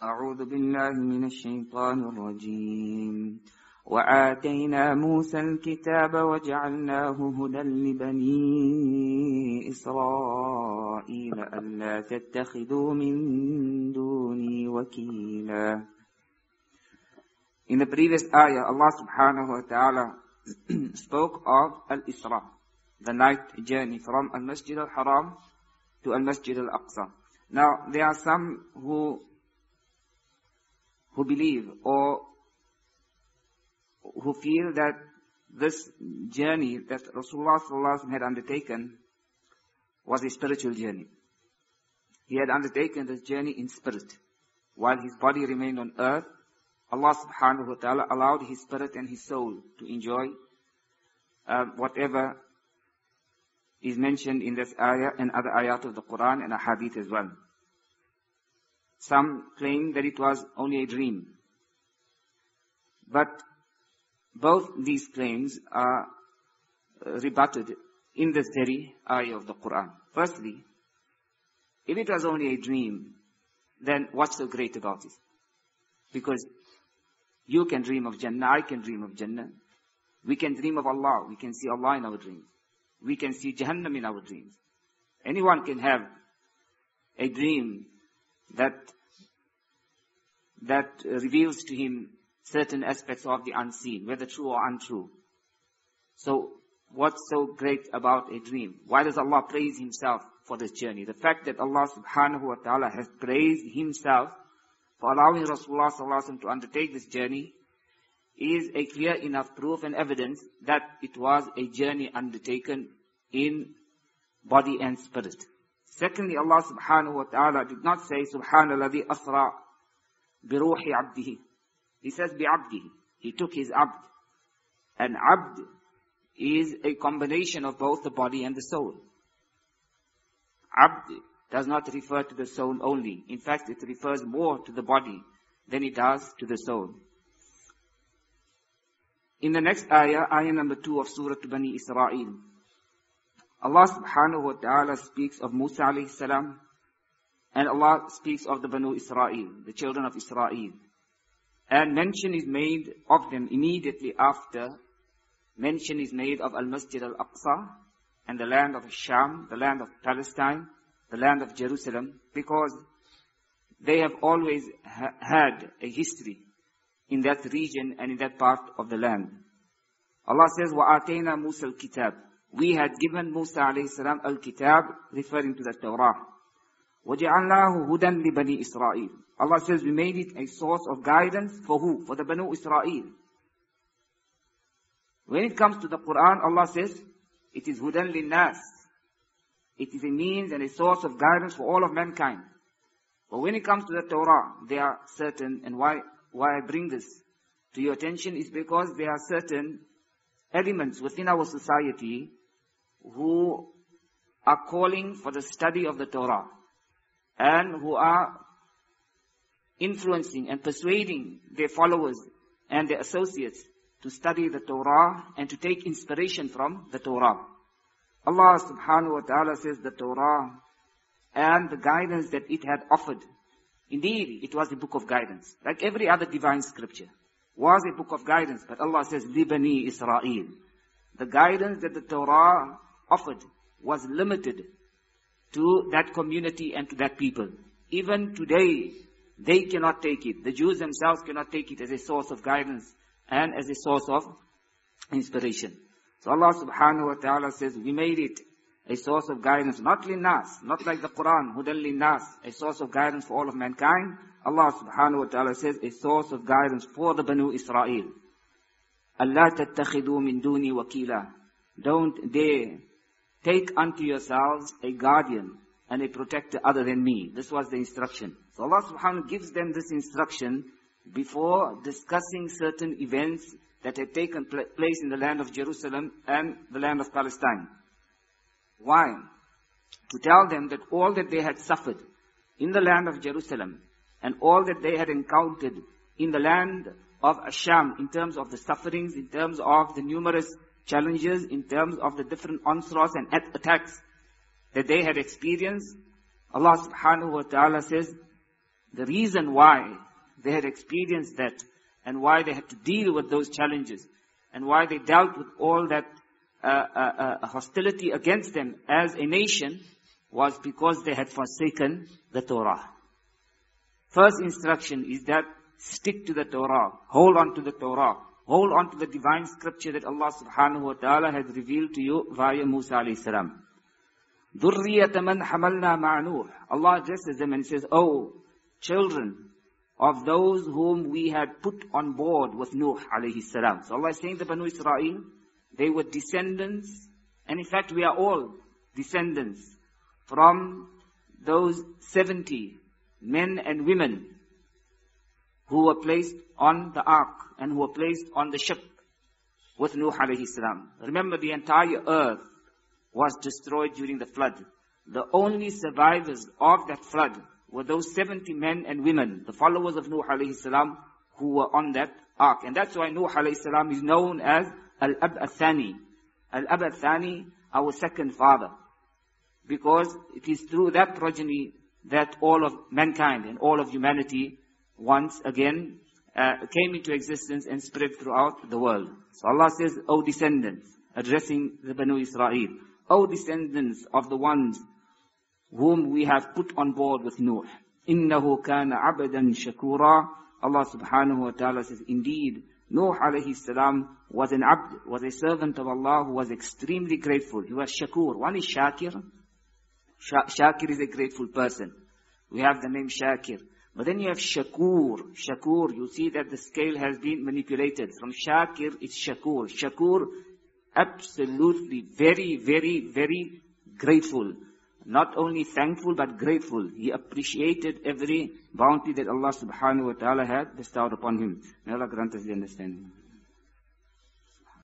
أعوذ بالله من الشيطان الرجيم وآتينا موسى الكتاب وجعلناه هدى لبني إسرائيل ألا تتخذوا من دوني وكيلا. In the previous ayah, Allah subhanahu wa ta'ala spoke of Al-Isra, the night journey from Al-Masjid al-Haram to Al-Masjid al-Aqsa. Now, there are some who believe or who feel that this journey that Rasulullah sallallahu alaihi wasallam had undertaken was a spiritual journey. He had undertaken this journey in spirit. While his body remained on earth, Allah subhanahu wa ta'ala allowed his spirit and his soul to enjoy whatever is mentioned in this ayah and other ayat of the Quran and a hadith as well. Some claim that it was only a dream. But both these claims are rebutted in this very ayah of the Quran. Firstly, if it was only a dream, then what's so great about it? Because you can dream of Jannah, I can dream of Jannah. We can dream of Allah, we can see Allah in our dreams. We can see Jahannam in our dreams. Anyone can have a dream that reveals to him certain aspects of the unseen, whether true or untrue. So, what's so great about a dream? Why does Allah praise Himself for this journey? The fact that Allah subhanahu wa ta'ala has praised Himself for allowing Rasulullah sallallahu alaihi wasallam to undertake this journey is a clear enough proof and evidence that it was a journey undertaken in body and spirit. Secondly, Allah subhanahu wa ta'ala did not say, Subhanalladhi asra biruhi abdihi. He says, bi'abdihi. He took his abd. And abd is a combination of both the body and the soul. Abd does not refer to the soul only. In fact, it refers more to the body than it does to the soul. In the next ayah, ayah number 2 of Surah Bani Israel, Allah subhanahu wa ta'ala speaks of Musa alayhi salam, and Allah speaks of the Banu Israel, the children of Israel. And mention is made of them immediately after. Mention is made of Al-Masjid al-Aqsa and the land of Sham, the land of Palestine, the land of Jerusalem, because they have always had a history in that region and in that part of the land. Allah says, وَآتَيْنَا مُوسَى الْكِتَابِ. We had given Musa alayhi salam al-Kitab, referring to the Torah. وَجَعَلْنَاهُ هُدًى لِبَنِي إِسْرَائِيلِ. Allah says we made it a source of guidance for who? For the Banu Israel. When it comes to the Quran, Allah says it is hudan linnas. It is a means and a source of guidance for all of mankind. But when it comes to the Torah, there are certain, and why I bring this to your attention is because there are certain elements within our society who are calling for the study of the Torah and who are influencing and persuading their followers and their associates to study the Torah and to take inspiration from the Torah. Allah subhanahu wa ta'ala says the Torah and the guidance that it had offered, indeed it was a book of guidance. Like every other divine scripture was a book of guidance, but Allah says, Libani Israel. The guidance that the Torah offered was limited to that community and to that people. Even today, they cannot take it. The Jews themselves cannot take it as a source of guidance and as a source of inspiration. So Allah subhanahu wa ta'ala says, we made it a source of guidance, not linnas, not like the Quran, hudan linnas, a source of guidance for all of mankind. Allah subhanahu wa ta'ala says, a source of guidance for the Banu Israel. Allah tattakhidhu min duni wakila. Don't dare take unto yourselves a guardian and a protector other than me. This was the instruction. So Allah subhanahu wa ta'ala gives them this instruction before discussing certain events that had taken place in the land of Jerusalem and the land of Palestine. Why? To tell them that all that they had suffered in the land of Jerusalem and all that they had encountered in the land of Asham, in terms of the sufferings, in terms of the numerous challenges, in terms of the different onslaughts and attacks that they had experienced, Allah subhanahu wa ta'ala says the reason why they had experienced that, and why they had to deal with those challenges, and why they dealt with all that hostility against them as a nation, was because they had forsaken the Torah. First instruction is that stick to the Torah, hold on to the Torah, hold on to the divine scripture that Allah subhanahu wa ta'ala has revealed to you via Musa alayhi salam. ذُرِّيَّةَ مَنْ حَمَلْنَا مَعَ نُوحٍ. Allah addresses them and says, "Oh, children of those whom we had put on board with Nuh alayhi salam." So Allah is saying the Banu Israel, they were descendants, and in fact we are all descendants from those 70 men and women who were placed on the ark and who were placed on the ship with Nuh alayhi salam. Remember, the entire earth was destroyed during the flood. The only survivors of that flood were those 70 men and women, the followers of Nuh alayhi salam, who were on that ark. And that's why Nuh alayhi salam is known as Al-Ab al-Thani. Al-Ab al-Thani, our second father. Because it is through that progeny that all of mankind and all of humanity once again came into existence and spread throughout the world. So Allah says, "O descendants," addressing the Banu Israel, "O descendants of the ones whom we have put on board with Nuh. إِنَّهُ كَانَ عَبْدًا شَكُورًا." Allah subhanahu wa ta'ala says, indeed, Nuh alayhi salam was an abd, was a servant of Allah who was extremely grateful. He was shakur. One is Shakir. Shakir is a grateful person. We have the name Shakir. But then you have Shakur. Shakur, you see that the scale has been manipulated. From Shakir, it's Shakur. Shakur, absolutely very, very, very grateful. Not only thankful, but grateful. He appreciated every bounty that Allah subhanahu wa ta'ala had bestowed upon him. May Allah grant us the understanding.